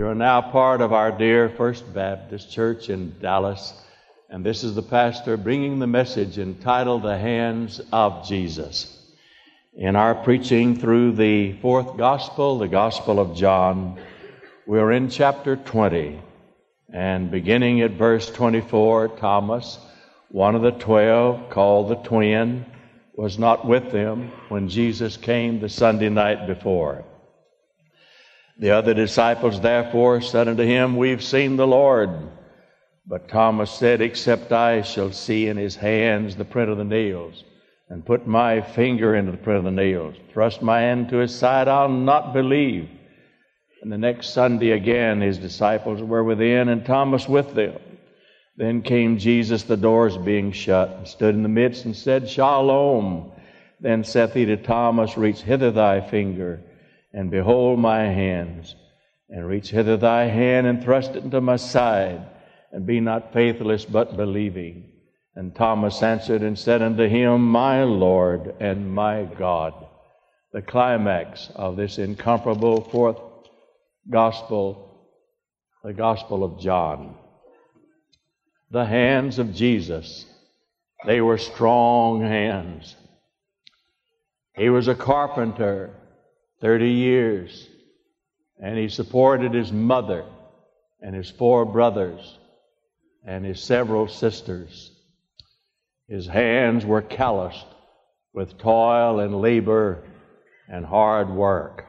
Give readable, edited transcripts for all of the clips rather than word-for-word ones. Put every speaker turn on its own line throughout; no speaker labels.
We're now part of our dear First Baptist Church in Dallas, and this is the pastor bringing the message entitled The Hands of Jesus. In our preaching through the fourth gospel, the Gospel of John, we're in chapter 20, and beginning at verse 24, Thomas, one of the 12, called the twin, was not with them when Jesus came the Sunday night before. The other disciples therefore said unto him, We've seen the Lord. But Thomas said, Except I shall see in his hands the print of the nails, and put my finger into the print of the nails, thrust my hand to his side, I'll not believe. And the next Sunday again his disciples were within, and Thomas with them. Then came Jesus, the doors being shut, and stood in the midst, and said, Shalom. Then saith he to Thomas, Reach hither thy finger, and behold my hands, and reach hither thy hand, and thrust it into my side, and be not faithless, but believing. And Thomas answered and said unto him, My Lord and my God. The climax of this incomparable fourth gospel, the Gospel of John. The hands of Jesus, they were strong hands. He was a carpenter 30 years, and he supported his mother and his 4 brothers and his several sisters. His hands were calloused with toil and labor and hard work.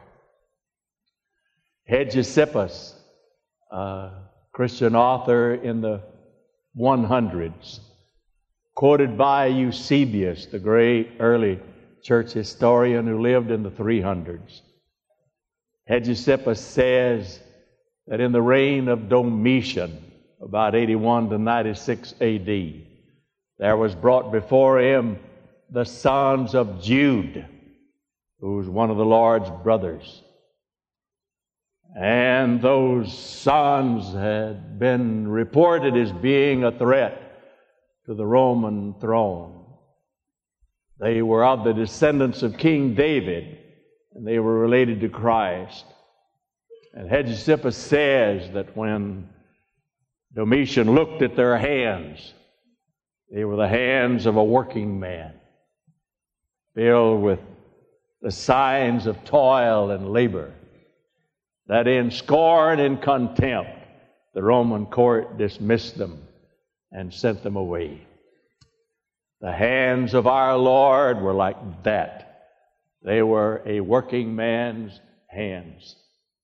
Hegesippus, a Christian author in the 100s, quoted by Eusebius, the great early church historian who lived in the 300s. Hegesippus says that in the reign of Domitian, about 81 to 96 A.D., there was brought before him the sons of Jude, who was one of the Lord's brothers. And those sons had been reported as being a threat to the Roman throne. They were of the descendants of King David, and they were related to Christ. And Hegesippus says that when Domitian looked at their hands, they were the hands of a working man, filled with the signs of toil and labor, that in scorn and contempt the Roman court dismissed them and sent them away. The hands of our Lord were like that. They were a working man's hands.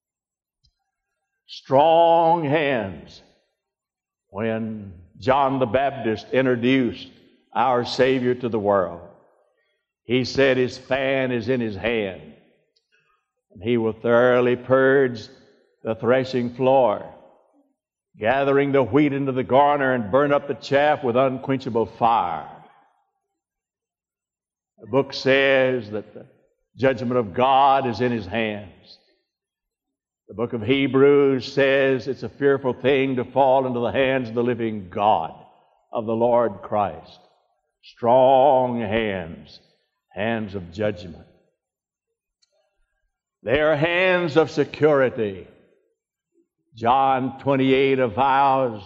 Strong hands. When John the Baptist introduced our Savior to the world, he said his fan is in his hand, and he will thoroughly purge the threshing floor, gathering the wheat into the garner and burn up the chaff with unquenchable fire. The book says that the judgment of God is in his hands. The book of Hebrews says it's a fearful thing to fall into the hands of the living God, of the Lord Christ. Strong hands, hands of judgment. They are hands of security. John 28 avows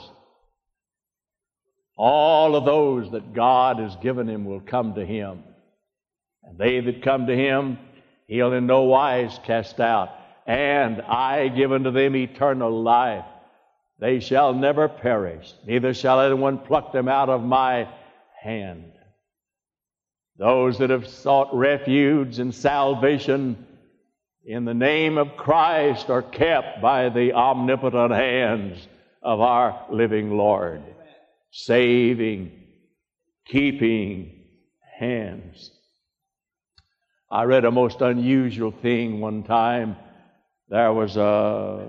all of those that God has given him will come to him. And they that come to him, he'll in no wise cast out. And I give unto them eternal life. They shall never perish, neither shall anyone pluck them out of my hand. Those that have sought refuge and salvation in the name of Christ are kept by the omnipotent hands of our living Lord. Saving, keeping hands. I read a most unusual thing one time. There was a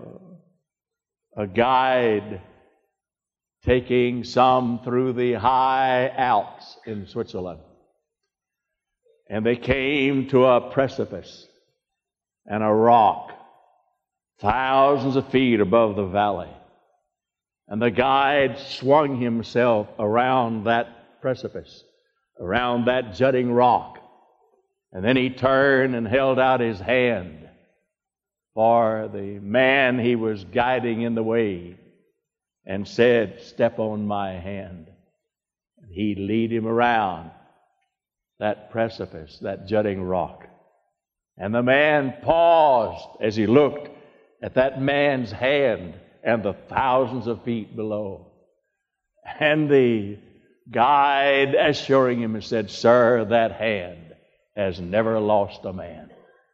guide taking some through the high Alps in Switzerland. And they came to a precipice and a rock thousands of feet above the valley. And the guide swung himself around that precipice, around that jutting rock. And then he turned and held out his hand. for the man he was guiding in the way and said, "Step on my hand." And he'd lead him around that precipice, that jutting rock. And the man paused as he looked at that man's hand and the thousands of feet below. And the guide assuring him and said, "Sir, that hand has never lost a man."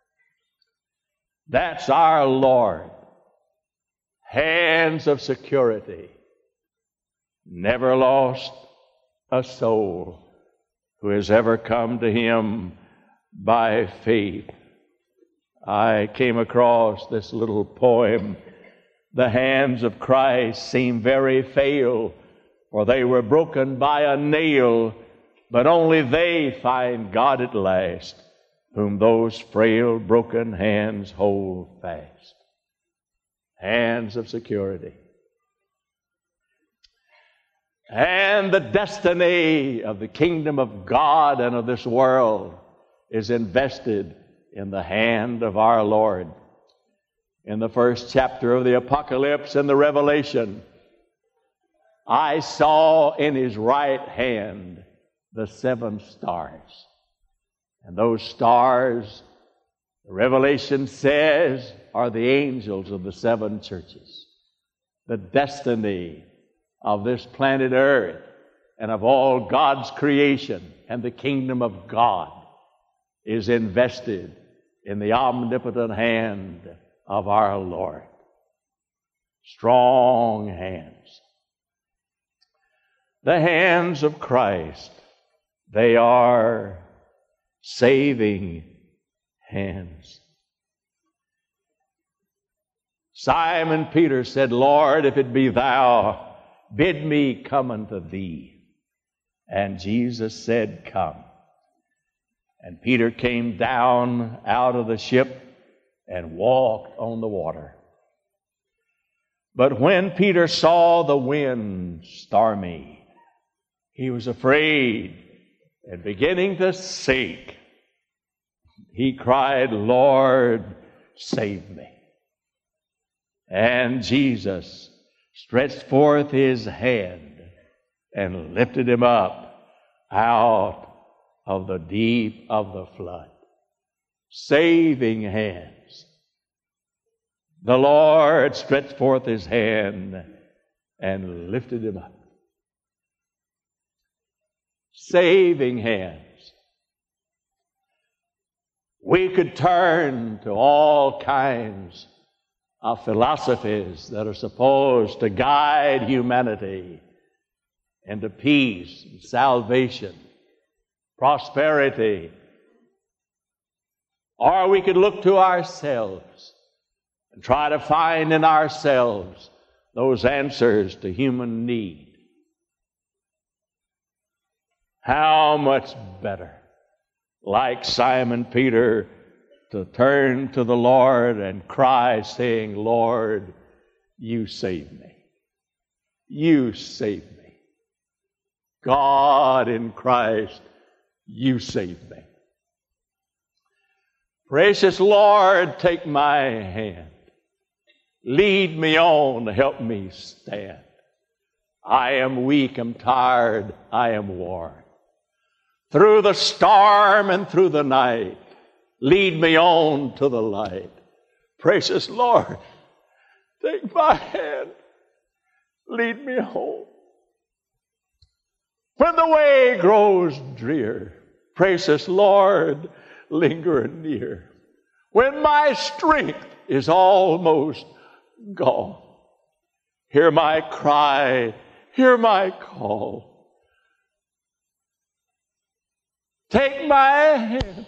That's our Lord. Hands of security. Never lost a soul who has ever come to Him by faith. I came across this little poem. The hands of Christ seem very frail, for they were broken by a nail, but only they find God at last, whom those frail, broken hands hold fast. Hands of security. And the destiny of the kingdom of God and of this world is invested in the hand of our Lord. In the first chapter of the Apocalypse and the Revelation, I saw in His right hand the 7 stars. And those stars, the Revelation says, are the angels of the 7 churches. The destiny of this planet Earth and of all God's creation and the kingdom of God is invested in the omnipotent hand of our Lord. Strong hands. The hands of Christ, they are saving hands. Simon Peter said, "Lord, if it be thou, bid me come unto thee." And Jesus said, "Come." And Peter came down out of the ship and walked on the water. But when Peter saw the wind stormy, he was afraid and beginning to sink. He cried, "Lord, save me." And Jesus stretched forth His hand and lifted him up out of the deep of the flood. Saving hands. The Lord stretched forth His hand and lifted him up. Saving hands. We could turn to all kinds of philosophies that are supposed to guide humanity into peace and salvation, prosperity. Or we could look to ourselves and try to find in ourselves those answers to human need. How much better, like Simon Peter, to turn to the Lord and cry, saying, "Lord, you save me. You save me. God in Christ, you save me. Precious Lord, take my hand. Lead me on, help me stand. I am weak, I'm tired, I am worn. Through the storm and through the night, lead me on to the light. Precious Lord, take my hand, lead me home. When the way grows drear, precious Lord, linger near. When my strength is almost gone, hear my cry, hear my call. Take my hand,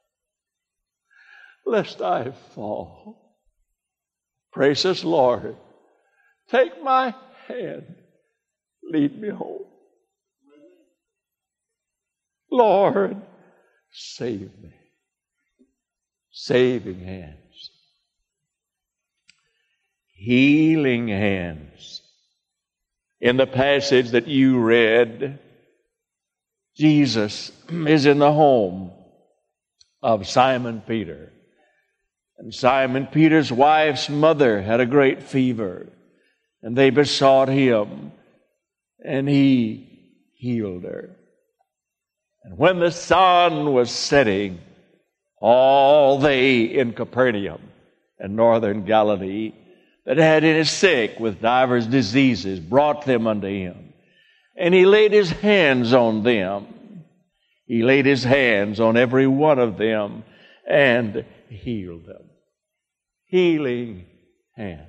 lest I fall. Precious Lord, take my hand, lead me home. Lord, save me. Saving hands. Healing hands. In the passage that you read, Jesus is in the home of Simon Peter. And Simon Peter's wife's mother had a great fever, and they besought him, and he healed her. And when the sun was setting, all they in Capernaum and northern Galilee that had any sick with divers diseases brought them unto him. And he laid his hands on them. He laid his hands on every one of them and healed them. Healing hands.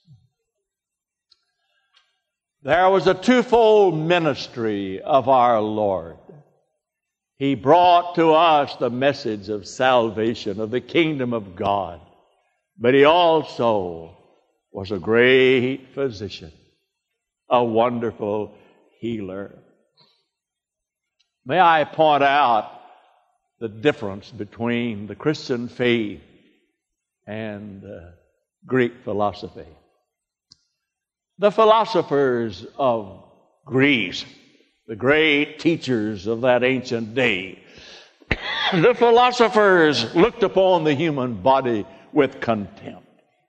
There was a twofold ministry of our Lord. He brought to us the message of salvation, of the kingdom of God. But he also was a great physician, a wonderful healer. May I point out the difference between the Christian faith and Greek philosophy. The philosophers of Greece, the great teachers of that ancient day, the philosophers looked upon the human body with contempt.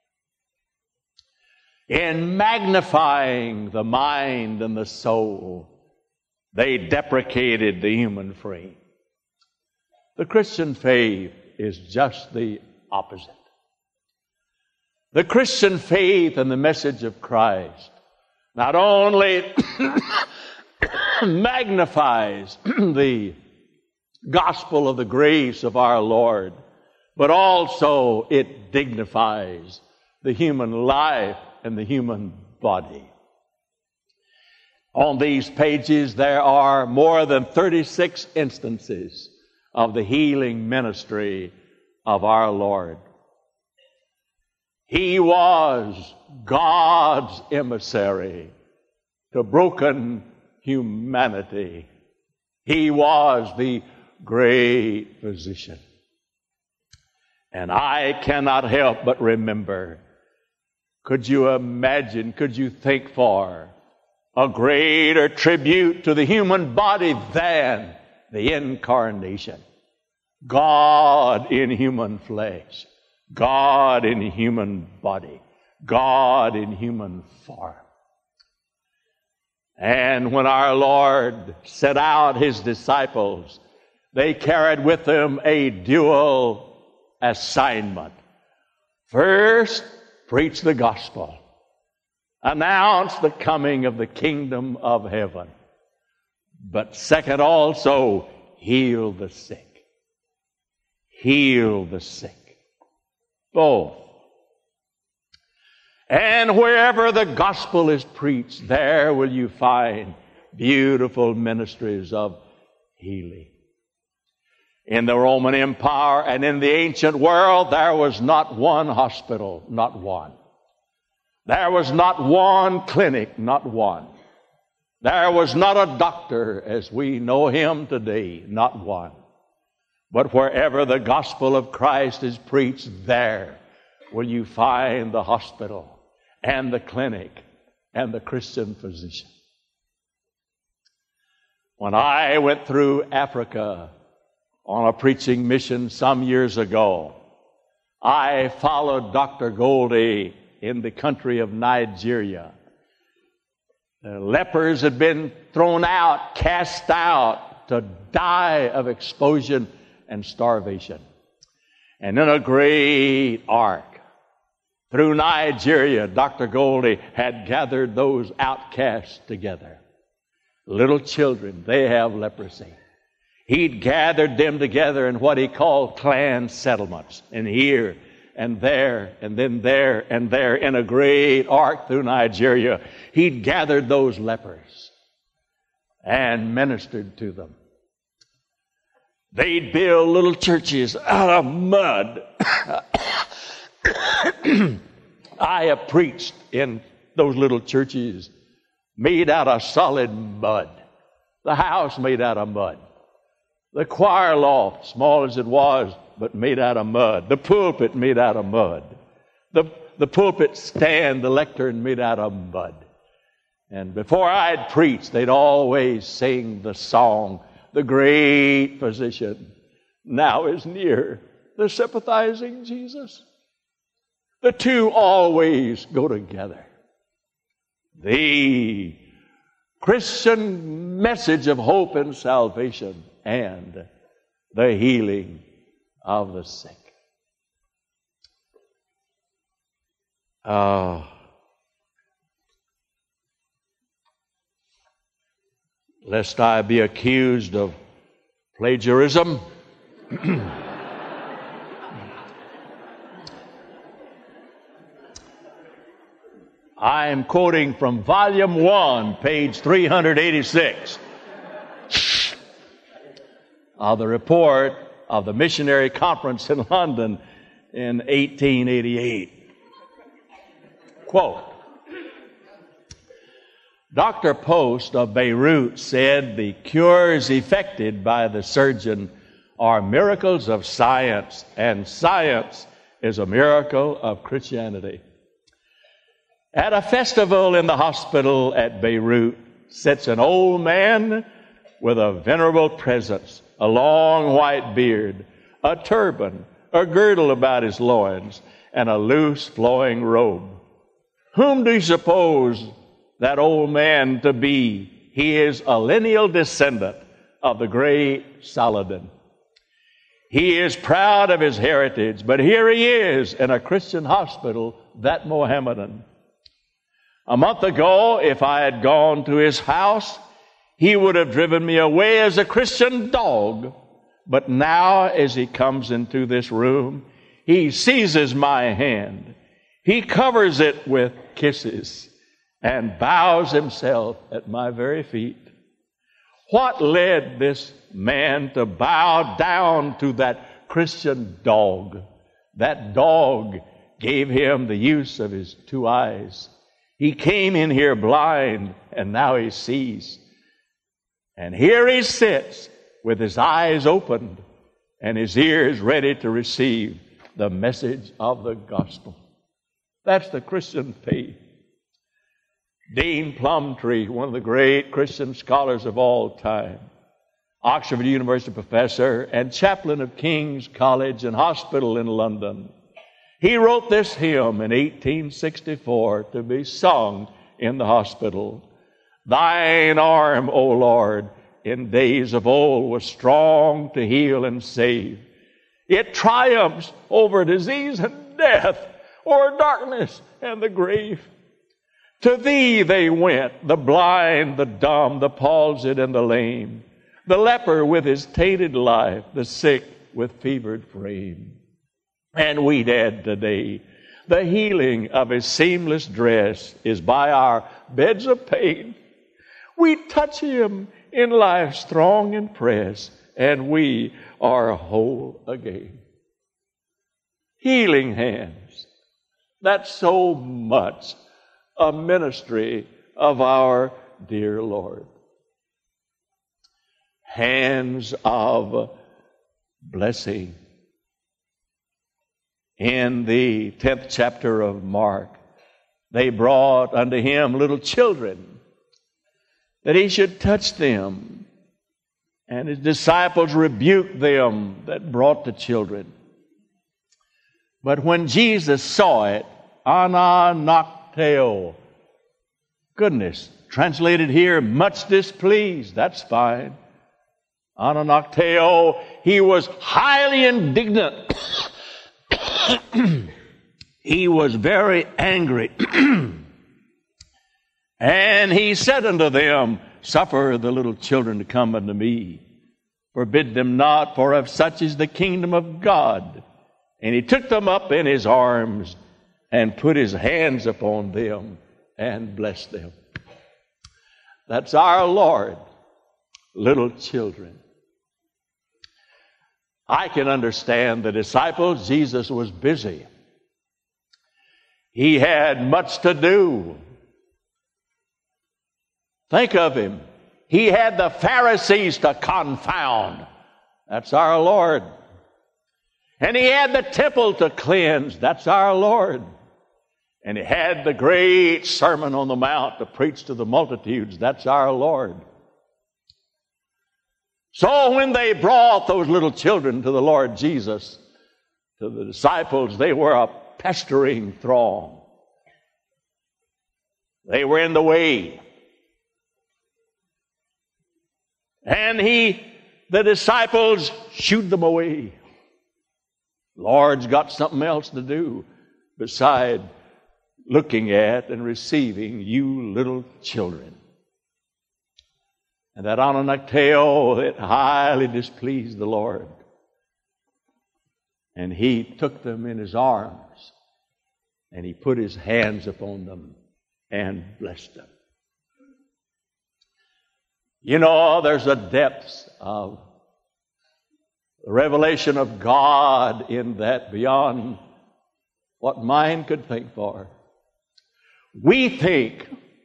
In magnifying the mind and the soul, they deprecated the human frame. The Christian faith is just the opposite. The Christian faith and the message of Christ not only magnifies the gospel of the grace of our Lord, but also it dignifies the human life and the human body. On these pages, there are more than 36 instances of the healing ministry of our Lord. He was God's emissary to broken humanity. He was the great physician. And I cannot help but remember, could you imagine, could you think for a greater tribute to the human body than the incarnation? God in human flesh, God in human body, God in human form. And when our Lord set out his disciples, they carried with them a dual assignment. First, preach the gospel. Announce the coming of the kingdom of heaven. But second also, heal the sick. Heal the sick. Both. And wherever the gospel is preached, there will you find beautiful ministries of healing. In the Roman Empire and in the ancient world, there was not one hospital, not one. There was not one clinic, not one. There was not a doctor as we know him today, not one. But wherever the gospel of Christ is preached, there will you find the hospital and the clinic and the Christian physician. When I went through Africa on a preaching mission some years ago, I followed Dr. Goldie in the country of Nigeria. The lepers had been thrown out, cast out to die of exposure and starvation. And in a great ark through Nigeria, Dr. Goldie had gathered those outcasts together. Little children, they have leprosy. He'd gathered them together in what he called clan settlements. And here and there and then there and there in a great ark through Nigeria, he'd gathered those lepers and ministered to them. They'd build little churches out of mud. I have preached in those little churches made out of solid mud. The house made out of mud. The choir loft, small as it was, but made out of mud. The pulpit made out of mud. The pulpit stand, the lectern made out of mud. And before I'd preach, they'd always sing the song, "The great physician now is near, the sympathizing Jesus The two always go together. The Christian message of hope and salvation and the healing of the sick. Lest I be accused of plagiarism, I am quoting from Volume 1, page 386, of the report of the Missionary Conference in London in 1888. Quote, Dr. Post of Beirut said the cures effected by the surgeon are miracles of science, and science is a miracle of Christianity. At a festival in the hospital at Beirut sits an old man with a venerable presence, a long white beard, a turban, a girdle about his loins, and a loose flowing robe. Whom do you suppose that old man to be? He is a lineal descendant of the great Saladin. He is proud of his heritage, but here he is in a Christian hospital, that Mohammedan. A month ago, if I had gone to his house, he would have driven me away as a Christian dog. But now, as he comes into this room, he seizes my hand. He covers it with kisses and bows himself at my very feet. What led this man to bow down to that Christian dog? That dog gave him the use of his two eyes. He came in here blind, and now he sees. And here he sits with his eyes opened and his ears ready to receive the message of the gospel. That's the Christian faith. Dean Plumtree, one of the great Christian scholars of all time, Oxford University professor and chaplain of King's College and Hospital in London, he wrote this hymn in 1864 to be sung in the hospital. Thine arm, O Lord, in days of old was strong to heal and save. It triumphs over disease and death, over darkness and the grave. To thee they went, the blind, the dumb, the palsied, and the lame, the leper with his tainted life, the sick with fevered frame. And we dead today, the healing of his seamless dress is by our beds of pain. We touch him in life's throng and press, and we are whole again. Healing hands. That's so much a ministry of our dear Lord. Hands of blessing. In the 10th chapter of Mark, they brought unto him little children, that he should touch them. And his disciples rebuked them that brought the children. But when Jesus saw it, ananakteo, goodness, translated here, much displeased, that's fine. Ananakteo, he was highly indignant. He was very angry. And he said unto them, suffer the little children to come unto me. Forbid them not, for of such is the kingdom of God. And he took them up in his arms and put his hands upon them and blessed them. That's our Lord, little children. I can understand the disciples. Jesus was busy. He had much to do. Think of him. He had the Pharisees to confound. That's our Lord. And he had the temple to cleanse. That's our Lord. And he had the great Sermon on the Mount to preach to the multitudes. That's our Lord. So when they brought those little children to the Lord Jesus, to the disciples, they were pestering throng. They were in the way. And the disciples shooed them away. Lord's got something else to do beside looking at and receiving you little children. And that on a tale, it highly displeased the Lord. And he took them in his arms, and he put his hands upon them and blessed them. You know, there's a depth of the revelation of God in that beyond what mind could think for. We think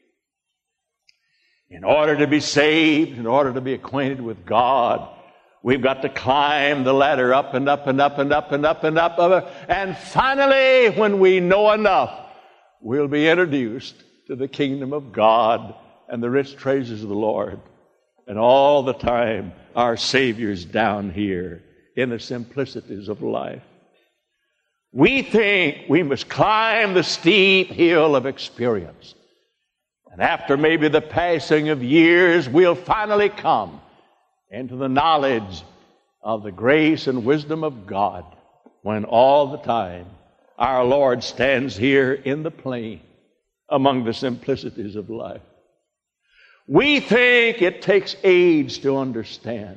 in order to be saved, in order to be acquainted with God, we've got to climb the ladder up and up and up and up and up and up. And finally, when we know enough, we'll be introduced to the kingdom of God and the rich treasures of the Lord. And all the time, our Savior's down here in the simplicities of life. We think we must climb the steep hill of experience. And after maybe the passing of years, we'll finally come into the knowledge of the grace and wisdom of God, when all the time our Lord stands here in the plain among the simplicities of life. We think it takes age to understand.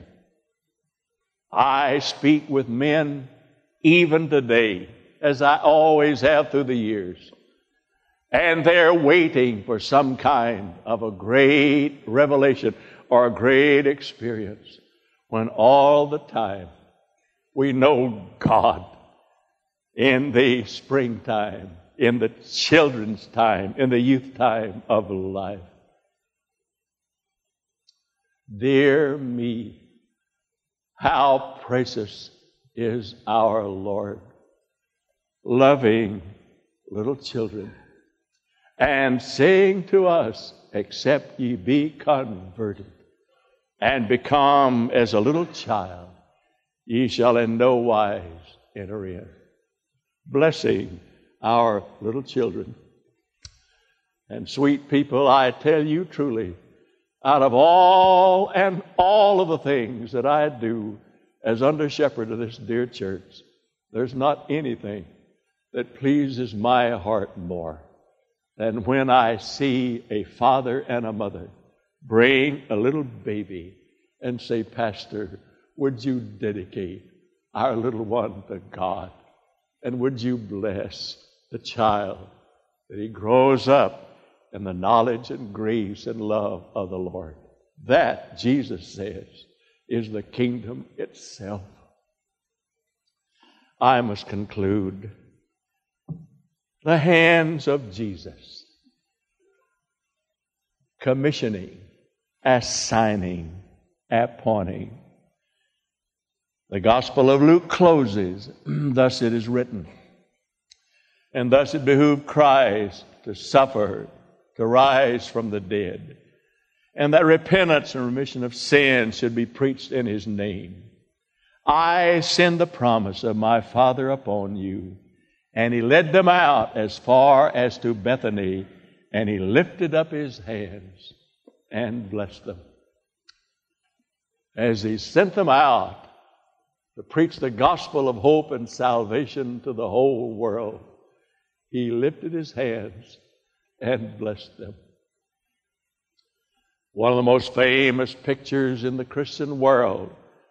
I speak with men even today, as I always have through the years, and they're waiting for some kind of a great revelation or a great experience, when all the time we know God in the springtime, in the children's time, in the youth time of life. Dear me, how precious is our Lord, loving little children and saying to us, except ye be converted and become as a little child, ye shall in no wise enter in. Blessing our little children. And sweet people, I tell you truly, out of all of the things that I do as under shepherd of this dear church, there's not anything that pleases my heart more than when I see a father and a mother bring a little baby and say, Pastor, would you dedicate our little one to God? And would you bless the child that he grows up in the knowledge and grace and love of the Lord? That, Jesus says, is the kingdom itself. I must conclude. The hands of Jesus, commissioning, assigning, appointing. The Gospel of Luke closes, thus it is written, and thus it behooved Christ to suffer, to rise from the dead, and that repentance and remission of sins should be preached in his name. I send the promise of my Father upon you. And he led them out as far as to Bethany, and he lifted up his hands and blessed them. As he sent them out to preach the gospel of hope and salvation to the whole world, he lifted his hands and blessed them. One of the most famous pictures in the Christian world.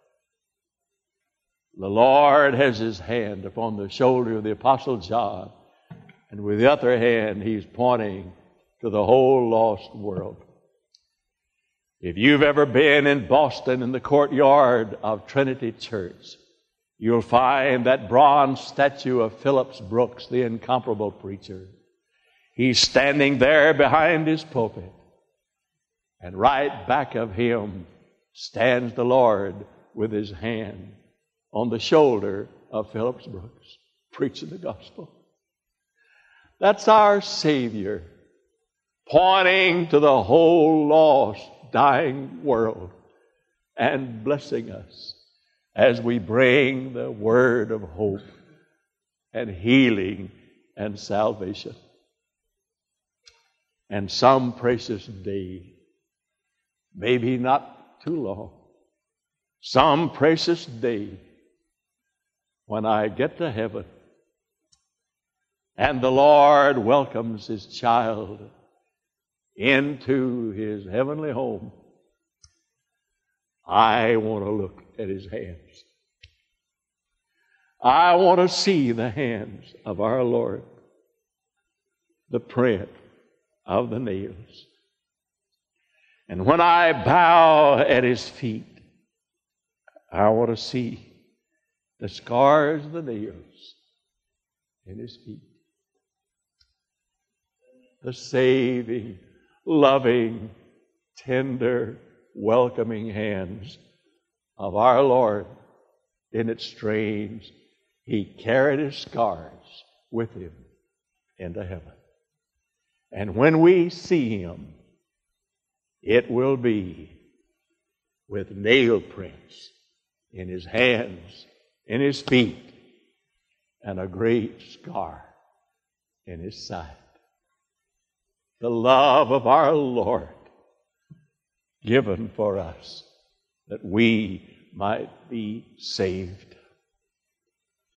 The Lord has his hand upon the shoulder of the Apostle John, and with the other hand, he's pointing to the whole lost world. If you've ever been in Boston in the courtyard of Trinity Church, you'll find that bronze statue of Phillips Brooks, the incomparable preacher. He's standing there behind his pulpit, and right back of him stands the Lord with his hand on the shoulder of Phillips Brooks, preaching the gospel. That's our Savior, pointing to the whole lost, dying world and blessing us as we bring the word of hope and healing and salvation. And some precious day, maybe not too long, some precious day when I get to heaven and the Lord welcomes His child into His heavenly home, I want to look at His hands. I want to see the hands of our Lord, the print of the nails. And when I bow at His feet, I want to see the scars of the nails in His feet. The saving, loving, tender, welcoming hands of our Lord. Isn't it strange? He carried His scars with Him into heaven. And when we see Him, it will be with nail prints in His hands, in His feet, and a great scar in His side. The love of our Lord given for us that we might be saved.